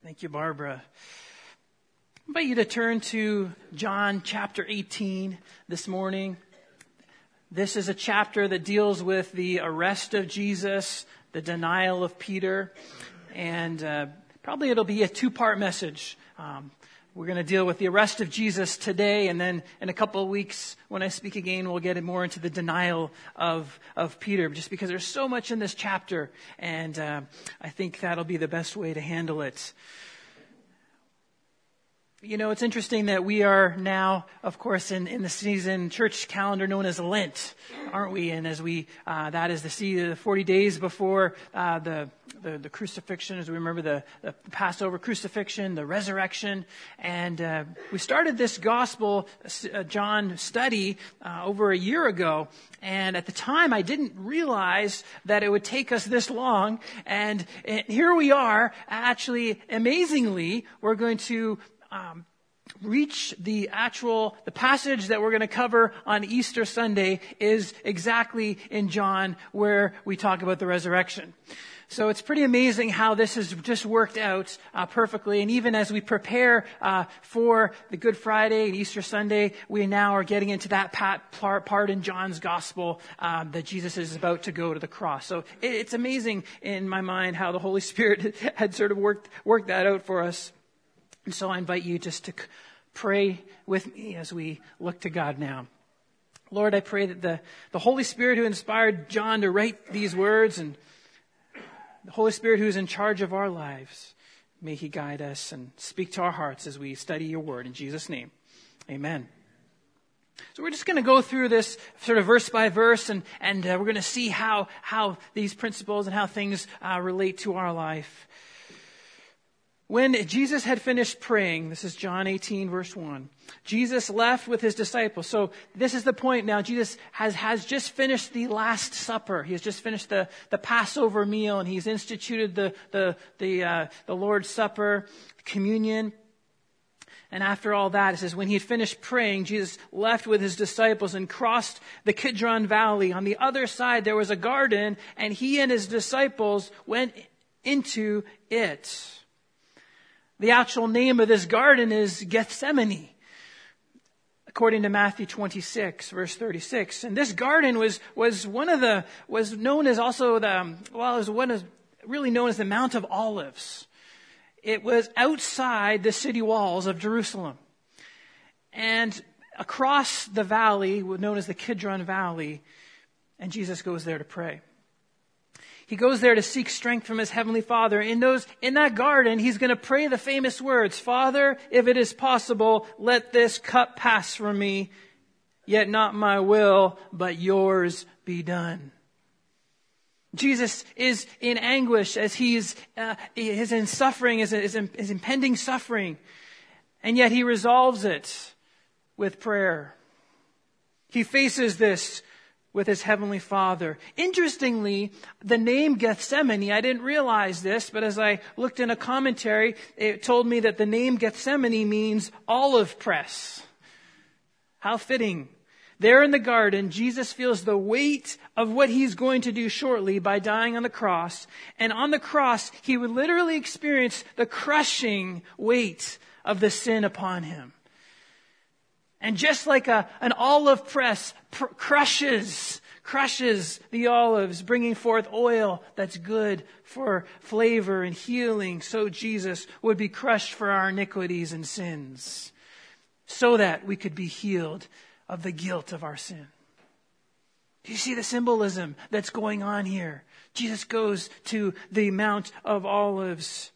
Thank you, Barbara. I invite you to turn to John chapter 18 this morning. This is a chapter that deals with the arrest of Jesus, the denial of Peter, and probably it'll be a two-part message. We're going to deal with the arrest of Jesus today, and then in a couple of weeks, when I speak again, we'll get more into the denial of Peter, just because there's so much in this chapter, and I think that'll be the best way to handle it. You know, it's interesting that we are now, of course, in the season church calendar known as Lent, aren't we? And as we, that is the 40 days before the crucifixion, as we remember the Passover crucifixion, the resurrection. And we started this gospel, John study, over a year ago. And at the time, I didn't realize that it would take us this long. And here we are, actually, amazingly, we're going to reach the passage that we're going to cover on Easter Sunday is exactly in John where we talk about the resurrection. So it's pretty amazing how this has just worked out perfectly. And even as we prepare for the Good Friday and Easter Sunday, we now are getting into that part in John's gospel that Jesus is about to go to the cross. So it's amazing in my mind how the Holy Spirit had sort of worked that out for us. And so I invite you just to pray with me as we look to God now. Lord, I pray that the Holy Spirit who inspired John to write these words, and the Holy Spirit who is in charge of our lives, may He guide us and speak to our hearts as we study your word. In Jesus' name, amen. So we're just going to go through this sort of verse by verse, and we're going to see how these principles and how things relate to our life. When Jesus had finished praying, this is John 18, verse 1, Jesus left with his disciples. So this is the point now. Jesus has just finished the Last Supper. He has just finished the Passover meal, and he's instituted the Lord's Supper, communion. And after all that, it says, when he had finished praying, Jesus left with his disciples and crossed the Kidron Valley. On the other side, there was a garden, and he and his disciples went into it. The actual name of this garden is Gethsemane, according to Matthew 26, verse 36. And this garden was known as also really known as the Mount of Olives. It was outside the city walls of Jerusalem. And across the valley, known as the Kidron Valley, and Jesus goes there to pray. He goes there to seek strength from his heavenly Father. In that garden, he's going to pray the famous words, Father, if it is possible, let this cup pass from me, yet not my will, but yours be done. Jesus is in anguish as he is in suffering, is impending suffering, and yet he resolves it with prayer. He faces this with his heavenly Father. Interestingly, the name Gethsemane, I didn't realize this, but as I looked in a commentary, it told me that the name Gethsemane means olive press. How fitting. There in the garden, Jesus feels the weight of what he's going to do shortly by dying on the cross. And on the cross, he would literally experience the crushing weight of the sin upon him. And just like an olive press crushes the olives, bringing forth oil that's good for flavor and healing, so Jesus would be crushed for our iniquities and sins, so that we could be healed of the guilt of our sin. Do you see the symbolism that's going on here? Jesus goes to the Mount of Olives.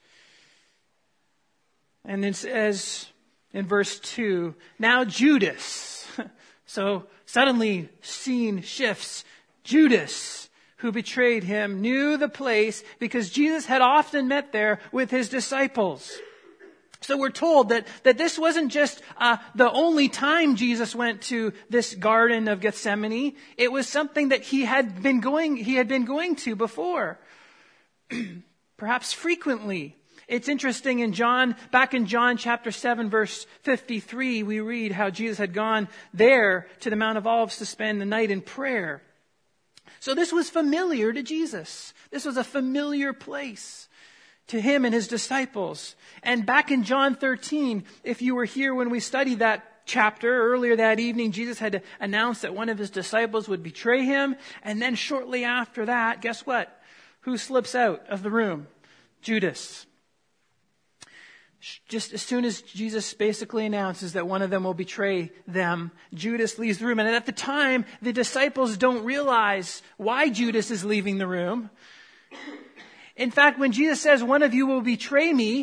And it says in verse 2, now Judas. So suddenly scene shifts. Judas, who betrayed him, knew the place because Jesus had often met there with his disciples. So we're told that this wasn't just the only time Jesus went to this Garden of Gethsemane. It was something that he had been going to before, perhaps frequently. It's interesting back in John chapter 7, verse 53, we read how Jesus had gone there to the Mount of Olives to spend the night in prayer. So this was familiar to Jesus. This was a familiar place. to him and his disciples. And back in John 13, if you were here when we studied that chapter earlier that evening, Jesus had announced that one of his disciples would betray him. And then shortly after that, guess what? Who slips out of the room? Judas. Just as soon as Jesus basically announces that one of them will betray them, Judas leaves the room. And at the time, the disciples don't realize why Judas is leaving the room. In fact, when Jesus says, one of you will betray me,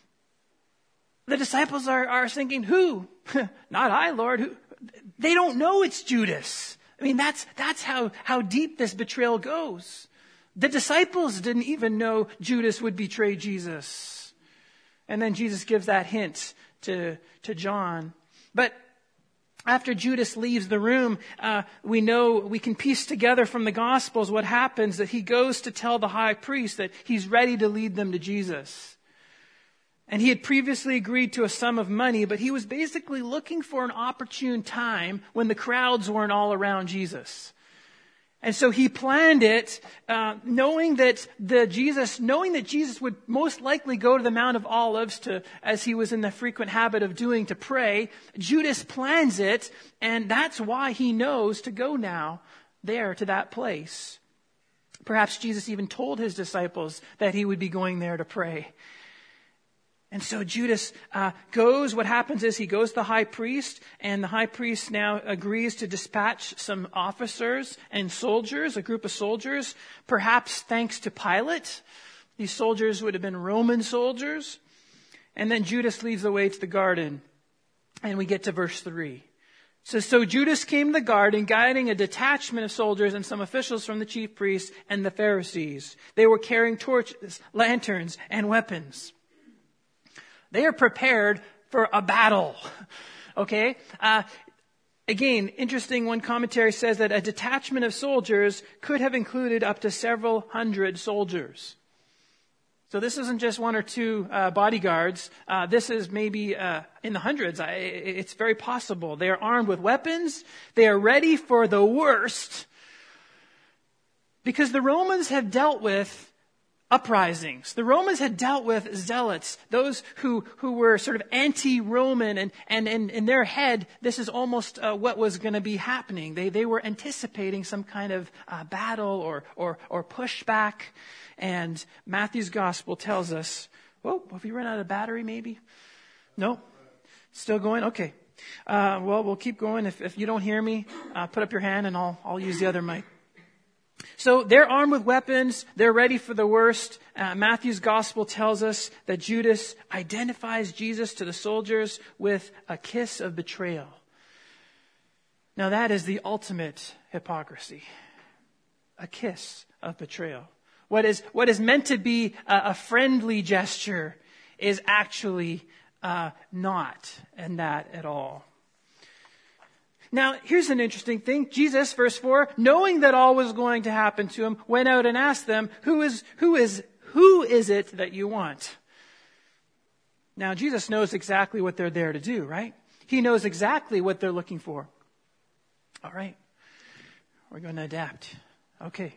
the disciples are thinking, who? Not I, Lord. Who? They don't know it's Judas. I mean, that's how deep this betrayal goes. The disciples didn't even know Judas would betray Jesus. And then Jesus gives that hint to John. But after Judas leaves the room, we can piece together from the Gospels what happens, that he goes to tell the high priest that he's ready to lead them to Jesus. And he had previously agreed to a sum of money, but he was basically looking for an opportune time when the crowds weren't all around Jesus. And so he planned it, knowing that Jesus would most likely go to the Mount of Olives as he was in the frequent habit of doing, to pray. Judas plans it, and that's why he knows to go now there to that place. Perhaps Jesus even told his disciples that he would be going there to pray. And so Judas goes. What happens is he goes to the high priest, and the high priest now agrees to dispatch some officers and soldiers, a group of soldiers, perhaps thanks to Pilate. These soldiers would have been Roman soldiers. And then Judas leads the way to the garden, and we get to verse 3. So Judas came to the garden, guiding a detachment of soldiers and some officials from the chief priests and the Pharisees. They were carrying torches, lanterns, and weapons. They are prepared for a battle. Okay? Again, interesting, one commentary says that a detachment of soldiers could have included up to several hundred soldiers. So this isn't just one or two bodyguards. This is maybe in the hundreds. It's very possible. They are armed with weapons. They are ready for the worst. Because the Romans have dealt with uprisings. The Romans had dealt with zealots, those who were sort of anti-Roman, and in their head, this is almost what was going to be happening. They were anticipating some kind of battle or pushback. And Matthew's gospel tells us, have you run out of battery maybe? No? Still going? Okay. Well, we'll keep going. If you don't hear me, put up your hand and I'll use the other mic. So they're armed with weapons. They're ready for the worst. Matthew's gospel tells us that Judas identifies Jesus to the soldiers with a kiss of betrayal. Now that is the ultimate hypocrisy. A kiss of betrayal. What is meant to be a friendly gesture is actually not, and that at all. Now, here's an interesting thing. Jesus, verse 4, knowing that all was going to happen to him, went out and asked them, who is it that you want? Now, Jesus knows exactly what they're there to do, right? He knows exactly what they're looking for. All right. We're going to adapt. Okay.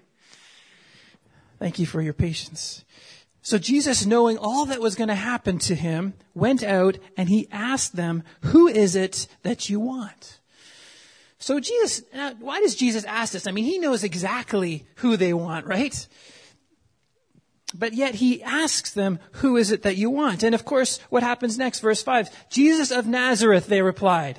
Thank you for your patience. So Jesus, knowing all that was going to happen to him, went out and he asked them, who is it that you want? So Jesus, why does Jesus ask this? I mean, he knows exactly who they want, right? But yet he asks them, who is it that you want? And of course, what happens next? Verse 5, Jesus of Nazareth, they replied.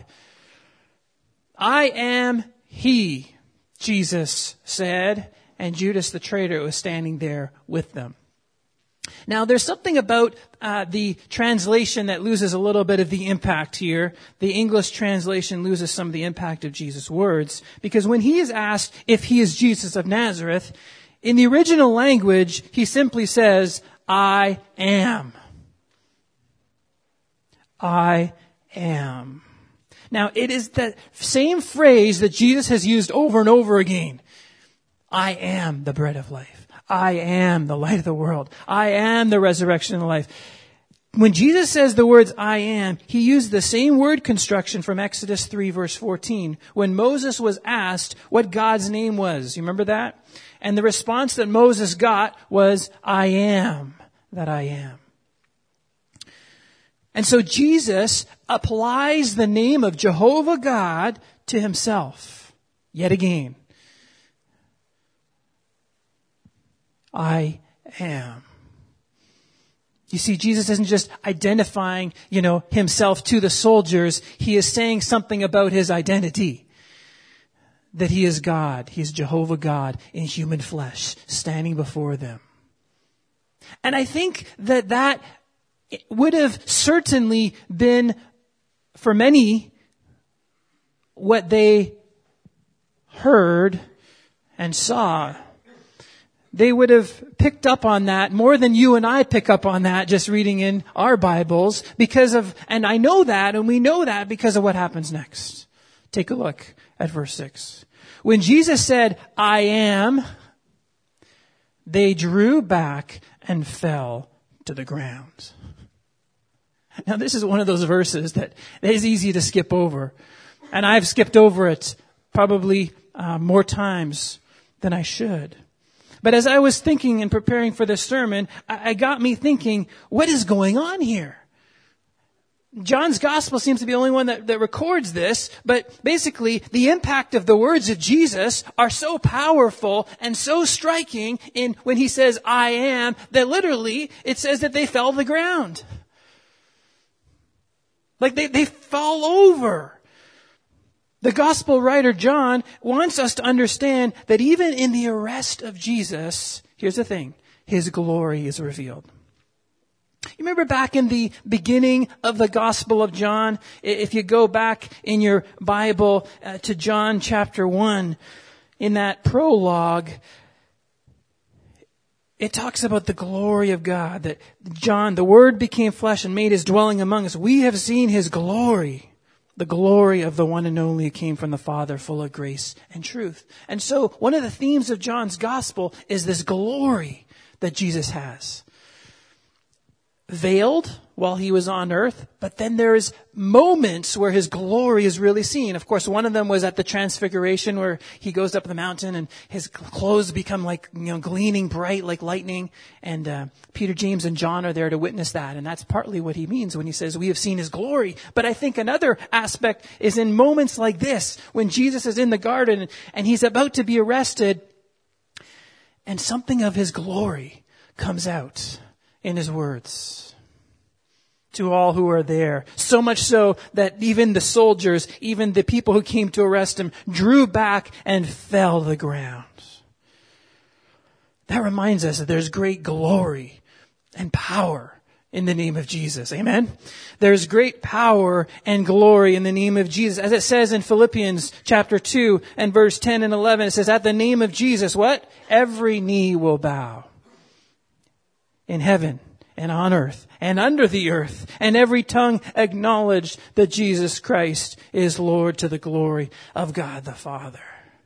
I am he, Jesus said, and Judas the traitor was standing there with them. Now, there's something about the translation that loses a little bit of the impact here. The English translation loses some of the impact of Jesus' words, because when he is asked if he is Jesus of Nazareth, in the original language, he simply says, I am. I am. Now, it is the same phrase that Jesus has used over and over again. I am the bread of life. I am the light of the world. I am the resurrection and the life. When Jesus says the words I am, he used the same word construction from Exodus 3 verse 14 when Moses was asked what God's name was. You remember that? And the response that Moses got was, I am that I am. And so Jesus applies the name of Jehovah God to himself. Yet again. I am. You see, Jesus isn't just identifying, himself to the soldiers. He is saying something about his identity. That he is God. He is Jehovah God in human flesh, standing before them. And I think that would have certainly been, for many, what they heard and saw. They would have picked up on that more than you and I pick up on that just reading in our Bibles and I know that, and we know that because of what happens next. Take a look at verse 6. When Jesus said, I am, they drew back and fell to the ground. Now this is one of those verses that is easy to skip over. And I've skipped over it probably more times than I should. But as I was thinking and preparing for this sermon, I got me thinking, what is going on here? John's gospel seems to be the only one that records this, but basically the impact of the words of Jesus are so powerful and so striking when he says, I am, that literally it says that they fell to the ground. Like they fall over. The gospel writer John wants us to understand that even in the arrest of Jesus, here's the thing, his glory is revealed. You remember back in the beginning of the Gospel of John, if you go back in your Bible to John chapter 1, in that prologue, it talks about the glory of God, that John, the Word became flesh and made his dwelling among us. We have seen his glory. The glory of the one and only who came from the Father, full of grace and truth. And so one of the themes of John's gospel is this glory that Jesus has. Veiled while he was on earth, but then there's moments where his glory is really seen. Of course, one of them was at the Transfiguration, where he goes up the mountain and his clothes become like, gleaming bright like lightning. And Peter, James, and John are there to witness that. And that's partly what he means when he says, we have seen his glory. But I think another aspect is in moments like this, when Jesus is in the garden and he's about to be arrested, and something of his glory comes out in his words to all who are there. So much so that even the soldiers, even the people who came to arrest him, drew back and fell to the ground. That reminds us that there's great glory and power in the name of Jesus. Amen? There's great power and glory in the name of Jesus. As it says in Philippians chapter 2 and verse 10 and 11, it says, at the name of Jesus, what? Every knee will bow. In heaven and on earth and under the earth, and every tongue acknowledge that Jesus Christ is Lord, to the glory of God the Father.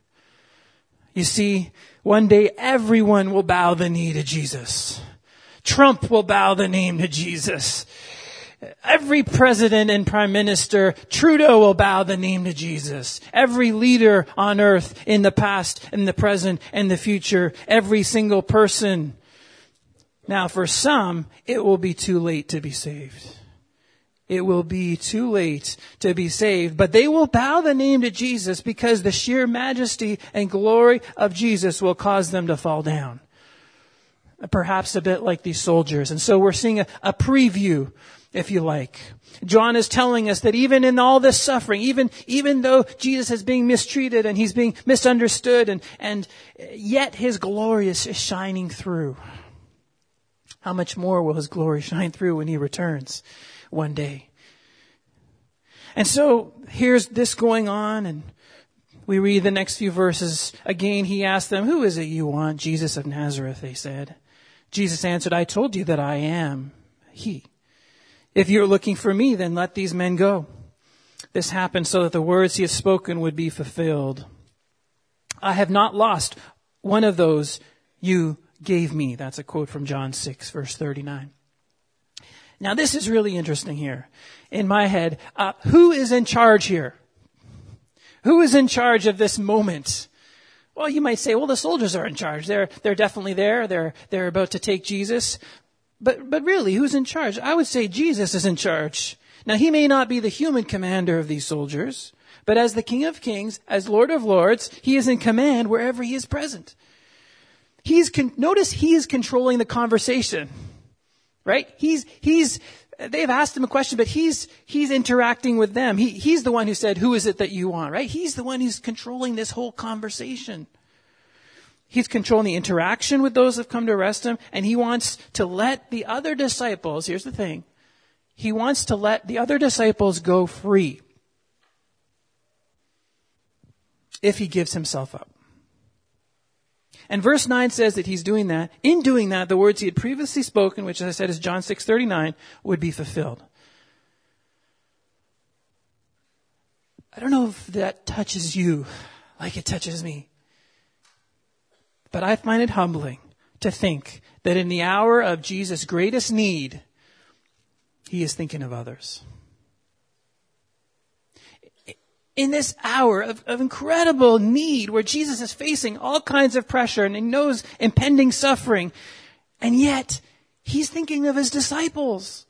You see, one day everyone will bow the knee to Jesus. Trump will bow the name to Jesus. Every president and prime minister, Trudeau, will bow the name to Jesus. Every leader on earth, in the past, in the present, and the future, every single person. Now, for some, it will be too late to be saved. It will be too late to be saved. But they will bow the name to Jesus because the sheer majesty and glory of Jesus will cause them to fall down. Perhaps a bit like these soldiers. And so we're seeing a preview, if you like. John is telling us that even in all this suffering, even though Jesus is being mistreated and he's being misunderstood, and yet his glory is shining through. How much more will his glory shine through when he returns one day? And so here's this going on, and we read the next few verses. Again, he asked them, who is it you want? Jesus of Nazareth, they said. Jesus answered, I told you that I am he. If you're looking for me, then let these men go. This happened so that the words he had spoken would be fulfilled. I have not lost one of those you gave me. That's a quote from John 6, verse 39. Now, this is really interesting here. In my head, who is in charge here? Who is in charge of this moment? Well, you might say, well, the soldiers are in charge. They're definitely there. They're about to take Jesus. But really, who's in charge? I would say Jesus is in charge. Now, he may not be the human commander of these soldiers, but as the King of Kings, as Lord of Lords, he is in command wherever he is present. Notice he is controlling the conversation, right? They've asked him a question, but he's interacting with them. He's the one who said, "Who is it that you want?" Right? He's the one who's controlling this whole conversation. He's controlling the interaction with those who have come to arrest him, and he wants to let the other disciples, here's the thing, he wants to let the other disciples go free if he gives himself up. And verse 9 says that he's doing that. In doing that, the words he had previously spoken, which as I said is John 6:39, would be fulfilled. I don't know if that touches you like it touches me. But I find it humbling to think that in the hour of Jesus' greatest need, he is thinking of others. In this hour of incredible need where Jesus is facing all kinds of pressure and he knows impending suffering, and yet he's thinking of his disciples.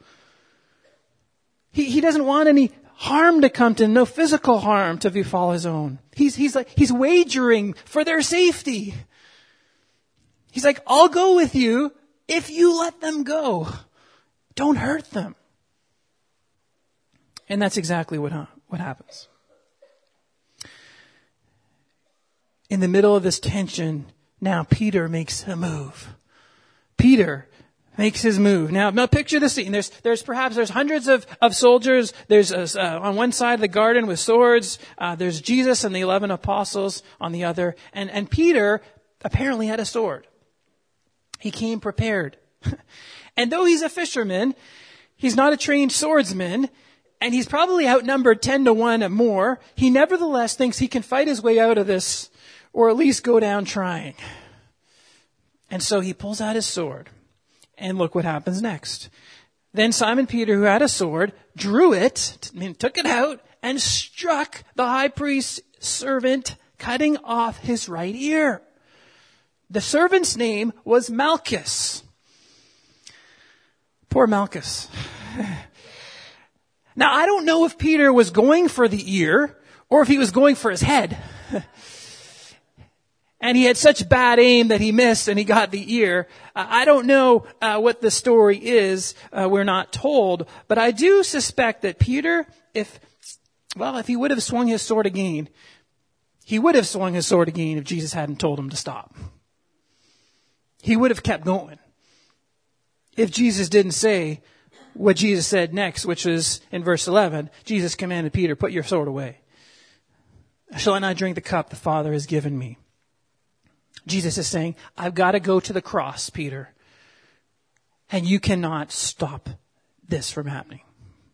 He doesn't want any harm to come to him, no physical harm to befall his own. He's wagering for their safety. He's like, I'll go with you if you let them go. Don't hurt them. And that's exactly what happens. In the middle of this tension, now Peter makes a move. Peter makes his move. Now picture the scene. There's hundreds of soldiers. There's on one side of the garden with swords. There's Jesus and the 11 apostles on the other. And Peter apparently had a sword. He came prepared. And though he's a fisherman, he's not a trained swordsman, and he's probably outnumbered 10-1 or more, he nevertheless thinks he can fight his way out of this, or at least go down trying. And so he pulls out his sword. And look what happens next. Then Simon Peter, who had a sword, drew it, took it out, and struck the high priest's servant, cutting off his right ear. The servant's name was Malchus. Poor Malchus. Now, I don't know if Peter was going for the ear or if he was going for his head. And he had such bad aim that he missed and he got the ear. I don't know what the story is. We're not told. But I do suspect that Peter, if he would have swung his sword again, he would have swung his sword again if Jesus hadn't told him to stop. He would have kept going. If Jesus didn't say what Jesus said next, which was in verse 11, Jesus commanded Peter, put your sword away. Shall I not drink the cup the Father has given me? Jesus is saying, I've got to go to the cross, Peter. And you cannot stop this from happening.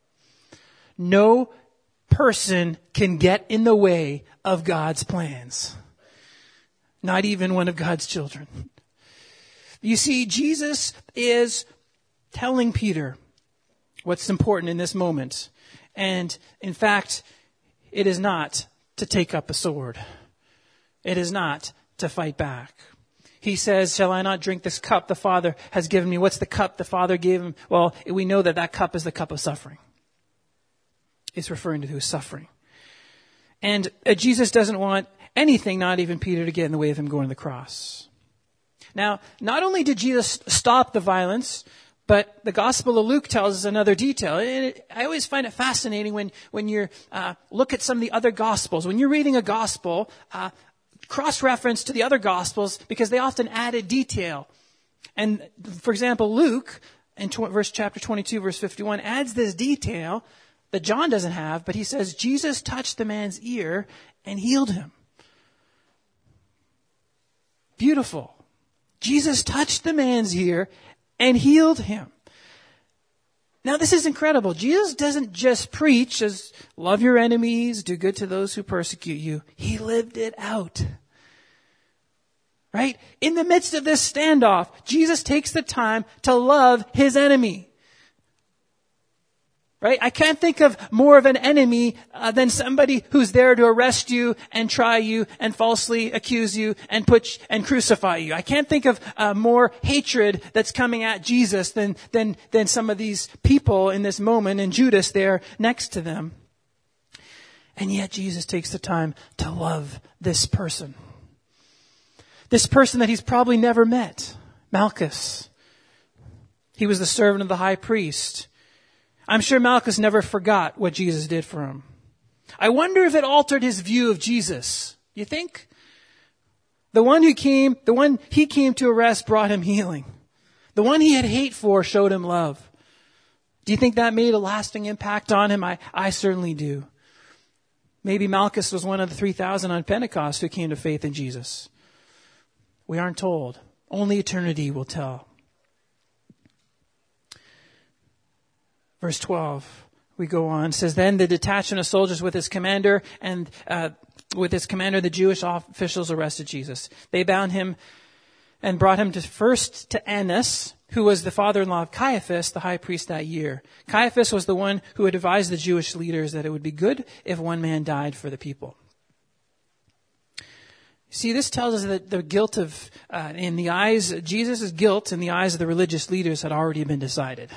No person can get in the way of God's plans. Not even one of God's children. You see, Jesus is telling Peter what's important in this moment. And in fact, it is not to take up a sword. It is not to fight back. He says, shall I not drink this cup the Father has given me? What's the cup the Father gave him? Well, we know that cup is the cup of suffering. It's referring to his suffering. And Jesus doesn't want anything, not even Peter, to get in the way of him going to the cross. Now, not only did Jesus stop the violence, but the Gospel of Luke tells us another detail. And I always find it fascinating when you look at some of the other Gospels. When you're reading a Gospel, cross-reference to the other Gospels because they often added detail. And, for example, Luke, in chapter 22, verse 51, adds this detail that John doesn't have, but he says, Jesus touched the man's ear and healed him. Beautiful. Jesus touched the man's ear and healed him. Now, this is incredible. Jesus doesn't just preach as love your enemies, do good to those who persecute you. He lived it out. Right? In the midst of this standoff, Jesus takes the time to love his enemy. Right? I can't think of more of an enemy than somebody who's there to arrest you and try you and falsely accuse you and crucify you. I can't think of more hatred that's coming at Jesus than some of these people in this moment, and Judas there next to them. And yet Jesus takes the time to love this person. This person that he's probably never met, Malchus. He was the servant of the high priest. I'm sure Malchus never forgot what Jesus did for him. I wonder if it altered his view of Jesus. You think? The one he came to arrest brought him healing. The one he had hate for showed him love. Do you think that made a lasting impact on him? I certainly do. Maybe Malchus was one of the 3,000 on Pentecost who came to faith in Jesus. We aren't told. Only eternity will tell. Verse 12, we go on. It says, then the detachment of soldiers with his commander the Jewish officials arrested Jesus. They bound him and brought him first to Annas, who was the father-in-law of Caiaphas, the high priest that year. Caiaphas was the one who had advised the Jewish leaders that it would be good if one man died for the people. See, this tells us that the guilt of, Jesus' guilt in the eyes of the religious leaders had already been decided.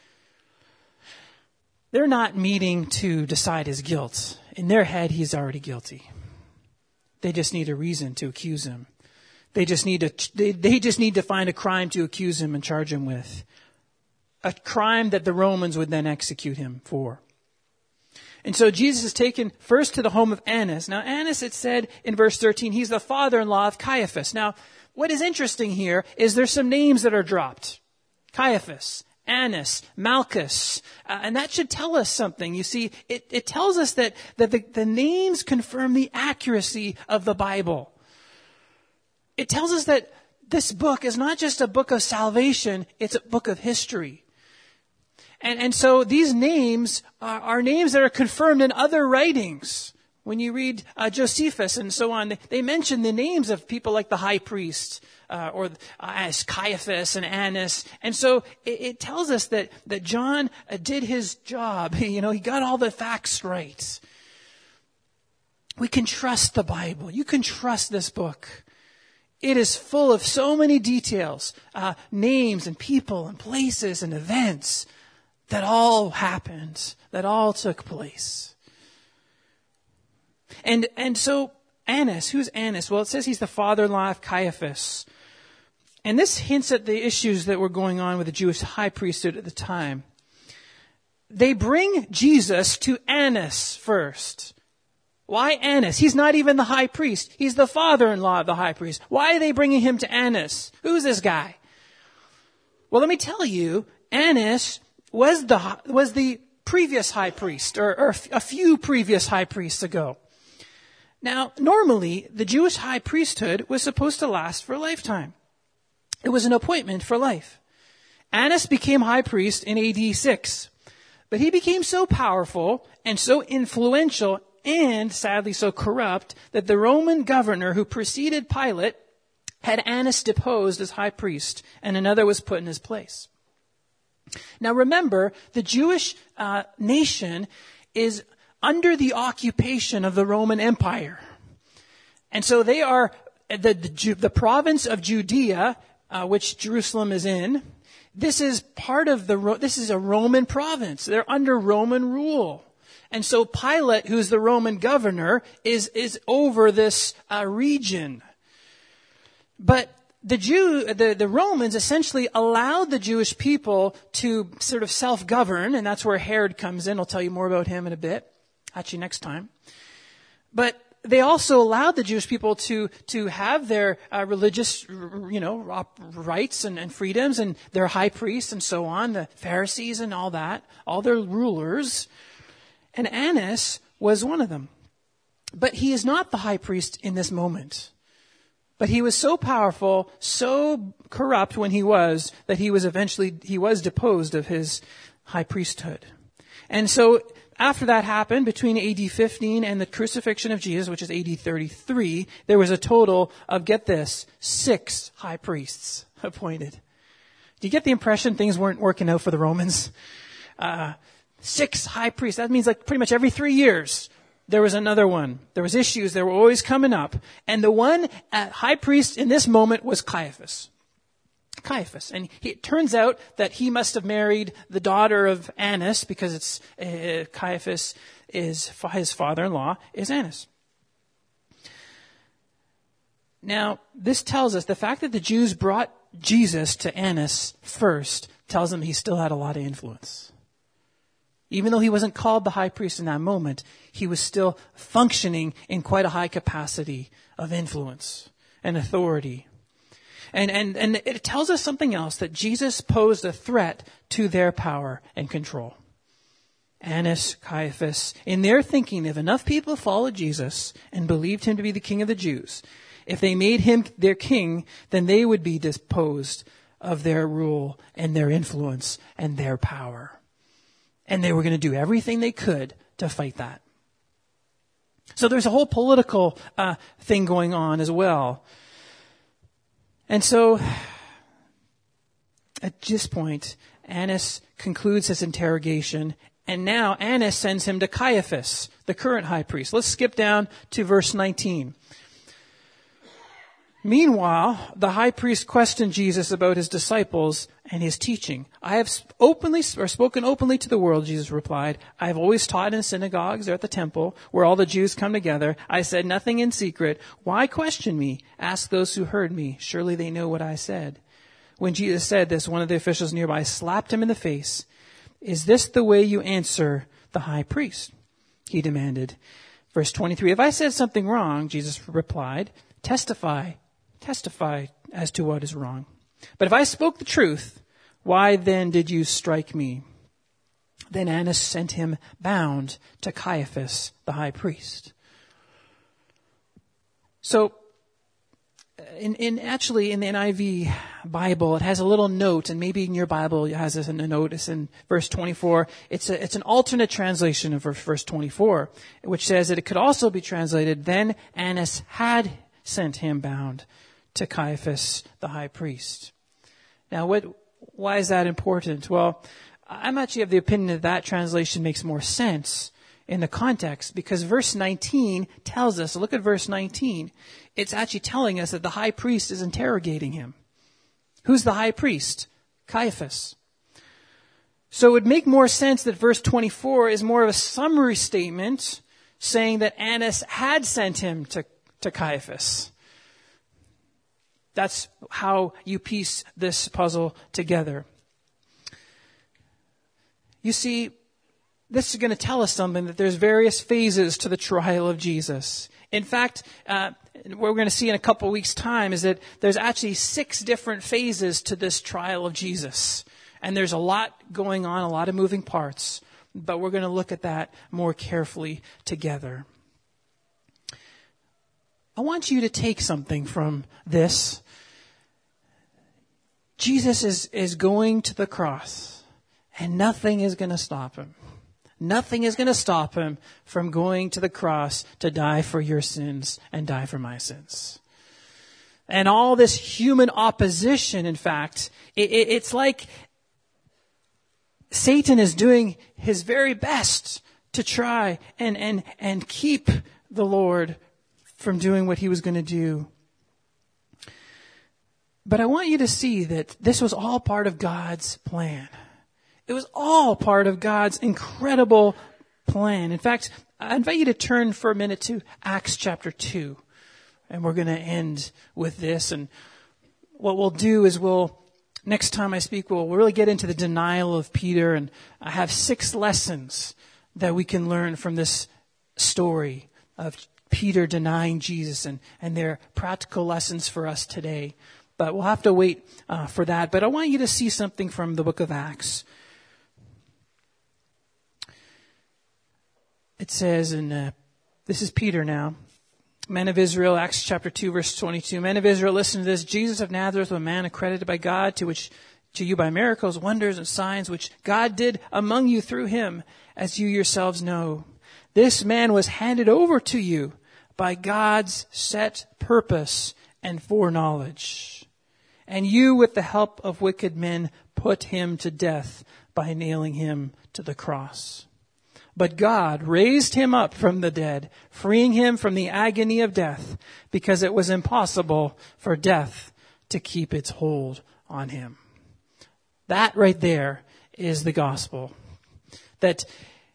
They're not meeting to decide his guilt. In their head, he's already guilty. They just need a reason to accuse him. They just need to find a crime to accuse him and charge him with. A crime that the Romans would then execute him for. And so Jesus is taken first to the home of Annas. Now, Annas, it said in verse 13, he's the father-in-law of Caiaphas. Now, what is interesting here is there's some names that are dropped. Caiaphas, Annas, Malchus. And that should tell us something. You see, it tells us that the names confirm the accuracy of the Bible. It tells us that this book is not just a book of salvation, it's a book of history. And so these names are names that are confirmed in other writings. When you read Josephus and so on, they mention the names of people like the high priest, or as Caiaphas and Annas. And so it tells us that John did his job. He got all the facts right. We can trust the Bible. You can trust this book. It is full of so many details, names and people and places and events that all happened, that all took place. And so Annas, who's Annas? Well, it says he's the father-in-law of Caiaphas. And this hints at the issues that were going on with the Jewish high priesthood at the time. They bring Jesus to Annas first. Why Annas? He's not even the high priest. He's the father-in-law of the high priest. Why are they bringing him to Annas? Who's this guy? Well, let me tell you, Annas was the previous high priest, or a few previous high priests ago. Now, normally, the Jewish high priesthood was supposed to last for a lifetime. It was an appointment for life. Annas became high priest in AD 6. But he became so powerful and so influential and sadly so corrupt that the Roman governor who preceded Pilate had Annas deposed as high priest, and another was put in his place. Now remember, the Jewish nation is under the occupation of the Roman Empire. And so they are the province of Judea, which Jerusalem is in. This is this is a Roman province. They're under Roman rule. And so Pilate, who's the Roman governor, is over this region. But the Romans essentially allowed the Jewish people to sort of self-govern, and that's where Herod comes in. I'll tell you more about him in a bit, actually next time. But they also allowed the Jewish people to have their religious, rights and freedoms, and their high priests and so on, the Pharisees and all that, all their rulers. And Annas was one of them. But he is not the high priest in this moment. But he was so powerful, so corrupt when he was, that he was deposed of his high priesthood. And so after that happened, between AD 15 and the crucifixion of Jesus, which is AD 33, there was a total of, get this, 6 high priests appointed. Do you get the impression things weren't working out for the Romans? 6 high priests. That means like pretty much every 3 years, there was another one. There was issues that were always coming up. And the one high priest in this moment was Caiaphas. And it turns out that he must have married the daughter of Annas, because it's Caiaphas is his father-in-law is Annas. Now, this tells us the fact that the Jews brought Jesus to Annas first tells them he still had a lot of influence. Even though he wasn't called the high priest in that moment, he was still functioning in quite a high capacity of influence and authority. And it tells us something else, that Jesus posed a threat to their power and control. Annas, Caiaphas, in their thinking, if enough people followed Jesus and believed him to be the king of the Jews, if they made him their king, then they would be disposed of their rule and their influence and their power. And they were going to do everything they could to fight that. So there's a whole political thing going on as well. And so, at this point, Annas concludes his interrogation, and now Annas sends him to Caiaphas, the current high priest. Let's skip down to verse 19. Meanwhile, the high priest questioned Jesus about his disciples and his teaching. I have spoken openly to the world, Jesus replied. I have always taught in synagogues or at the temple, where all the Jews come together. I said nothing in secret. Why question me? Ask those who heard me. Surely they know what I said. When Jesus said this, one of the officials nearby slapped him in the face. Is this the way you answer the high priest? He demanded. Verse 23, if I said something wrong, Jesus replied, testify as to what is wrong. But if I spoke the truth, why then did you strike me? Then Annas sent him bound to Caiaphas, the high priest. So, in the NIV Bible, it has a little note, and maybe in your Bible it has this in a note. It's in verse 24. It's an alternate translation of verse 24, which says that it could also be translated, then Annas had sent him bound to Caiaphas, the high priest. Now, why is that important? Well, I'm actually of the opinion that translation makes more sense in the context, because verse 19 tells us, look at verse 19, it's actually telling us that the high priest is interrogating him. Who's the high priest? Caiaphas. So it would make more sense that verse 24 is more of a summary statement saying that Annas had sent him to Caiaphas. That's how you piece this puzzle together. You see, this is going to tell us something, that there's various phases to the trial of Jesus. In fact, what we're going to see in a couple of weeks' time is that there's actually 6 different phases to this trial of Jesus. And there's a lot going on, a lot of moving parts. But we're going to look at that more carefully together. I want you to take something from this. Jesus is going to the cross, and nothing is going to stop him. Nothing is going to stop him from going to the cross to die for your sins and die for my sins. And all this human opposition, in fact, it's like Satan is doing his very best to try and keep the Lord from doing what he was going to do. But I want you to see that this was all part of God's plan. It was all part of God's incredible plan. In fact, I invite you to turn for a minute to Acts chapter 2. And we're going to end with this. And what we'll do is next time I speak, we'll really get into the denial of Peter. And I have 6 lessons that we can learn from this story of Peter denying Jesus, and their practical lessons for us today. But we'll have to wait for that. But I want you to see something from the book of Acts. It says this is Peter now. Men of Israel, Acts chapter 2, verse 22. Men of Israel, listen to this. Jesus of Nazareth, a man accredited by God, to you by miracles, wonders, and signs, which God did among you through him, as you yourselves know. This man was handed over to you by God's set purpose and foreknowledge. And you, with the help of wicked men, put him to death, by nailing him to the cross. But God raised him up from the dead, freeing him from the agony of death, because it was impossible for death to keep its hold on him. That right there is the gospel. That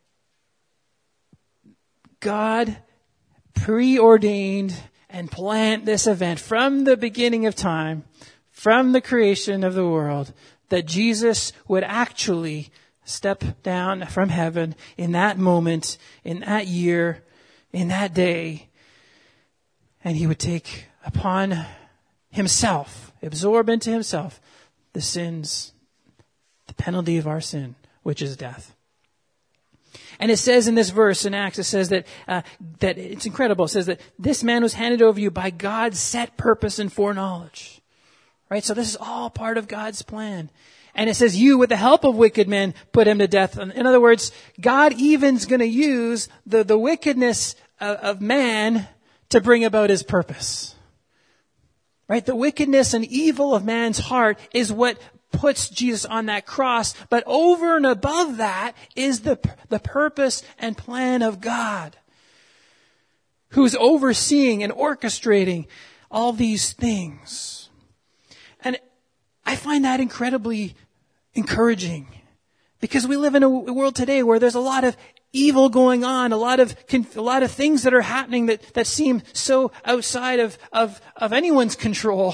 God preordained and planned this event from the beginning of time, from the creation of the world, that Jesus would actually step down from heaven in that moment, in that year, in that day, and he would take upon himself, absorb into himself the sins, the penalty of our sin, which is death. And it says in this verse in Acts, it says that it's incredible. It says that this man was handed over you by God's set purpose and foreknowledge. Right? So this is all part of God's plan. And it says, you, with the help of wicked men, put him to death. In other words, God even's going to use the wickedness of man to bring about his purpose. Right? The wickedness and evil of man's heart is what puts Jesus on that cross. But over and above that is the purpose and plan of God, who's overseeing and orchestrating all these things. And I find that incredibly encouraging, because we live in a world today where there's a lot of evil going on, a lot of things that are happening that seem so outside of anyone's control.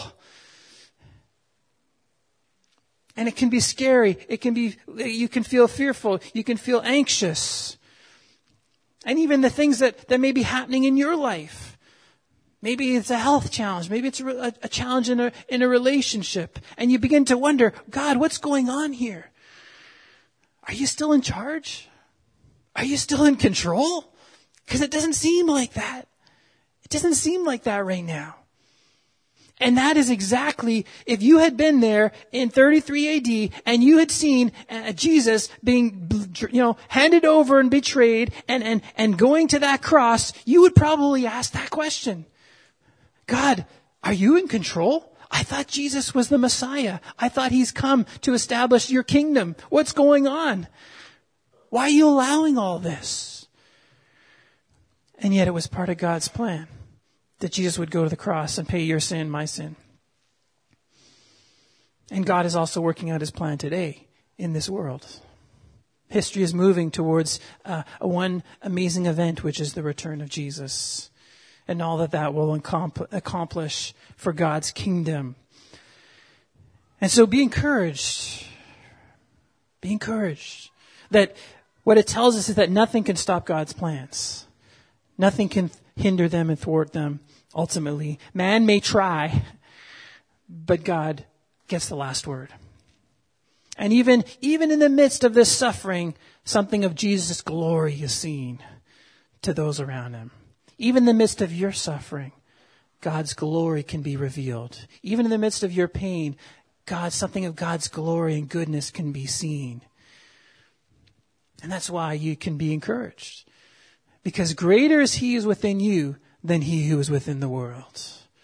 And it can be scary. You can feel fearful. You can feel anxious. And even the things that may be happening in your life. Maybe it's a health challenge. Maybe it's a challenge in a relationship. And you begin to wonder, God, what's going on here? Are you still in charge? Are you still in control? Because it doesn't seem like that. It doesn't seem like that right now. And that is exactly, if you had been there in 33 AD and you had seen Jesus being, handed over and betrayed and going to that cross, you would probably ask that question. God, are you in control? I thought Jesus was the Messiah. I thought he's come to establish your kingdom. What's going on? Why are you allowing all this? And yet it was part of God's plan that Jesus would go to the cross and pay your sin, my sin. And God is also working out his plan today in this world. History is moving towards one amazing event, which is the return of Jesus, and all that will accomplish for God's kingdom. And so be encouraged. Be encouraged that what it tells us is that nothing can stop God's plans. Nothing can hinder them and thwart them. Ultimately, man may try, but God gets the last word. And even in the midst of this suffering, something of Jesus' glory is seen to those around him. Even in the midst of your suffering, God's glory can be revealed. Even in the midst of your pain, something of God's glory and goodness can be seen. And that's why you can be encouraged. Because greater is he who is within you than he who is within the world.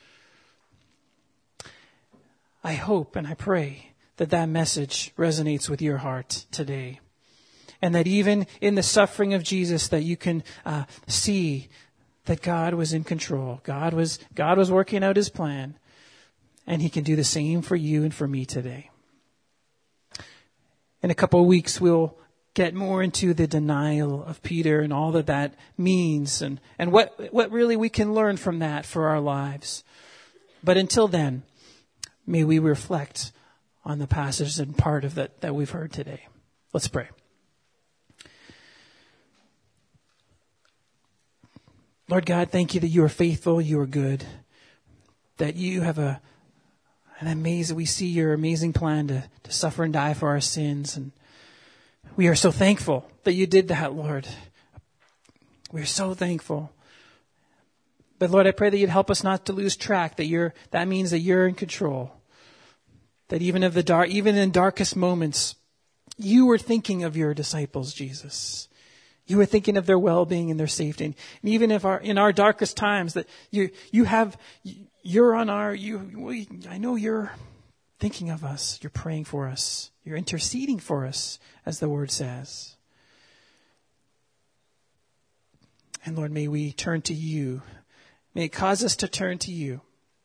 I hope and I pray that message resonates with your heart today. And that even in the suffering of Jesus, that you can see that God was in control. God was working out his plan. And he can do the same for you and for me today. In a couple of weeks, we'll get more into the denial of Peter and all that means and what really we can learn from that for our lives. But until then, may we reflect on the passage and part of that we've heard today. Let's pray. Lord God, thank you that you are faithful, you are good, that you have we see your amazing plan to suffer and die for our sins. And we are so thankful that you did that, Lord. We are so thankful. But Lord, I pray that you'd help us not to lose track, that means that you're in control. That even in darkest moments, you were thinking of your disciples, Jesus. You were thinking of their well-being and their safety. And even if in our darkest times, that I know you're thinking of us. You're praying for us. You're interceding for us, as the word says. And Lord, may we turn to you. May it cause us to turn to you.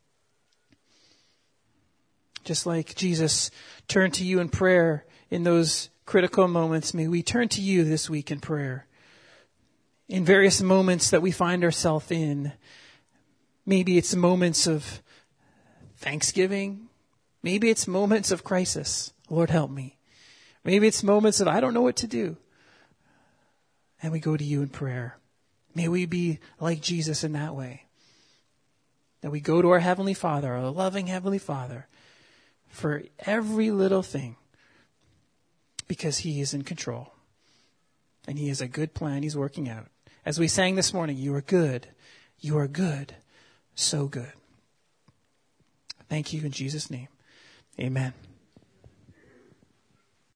Just like Jesus turned to you in prayer in those critical moments, may we turn to you this week in prayer. In various moments that we find ourselves in. Maybe it's moments of thanksgiving. Maybe it's moments of crisis. Lord, help me. Maybe it's moments of I don't know what to do. And we go to you in prayer. May we be like Jesus in that way. That we go to our Heavenly Father, our loving Heavenly Father, for every little thing. Because He is in control. And He has a good plan He's working out. As we sang this morning, you are good. You are good. So good. Thank you in Jesus' name. Amen.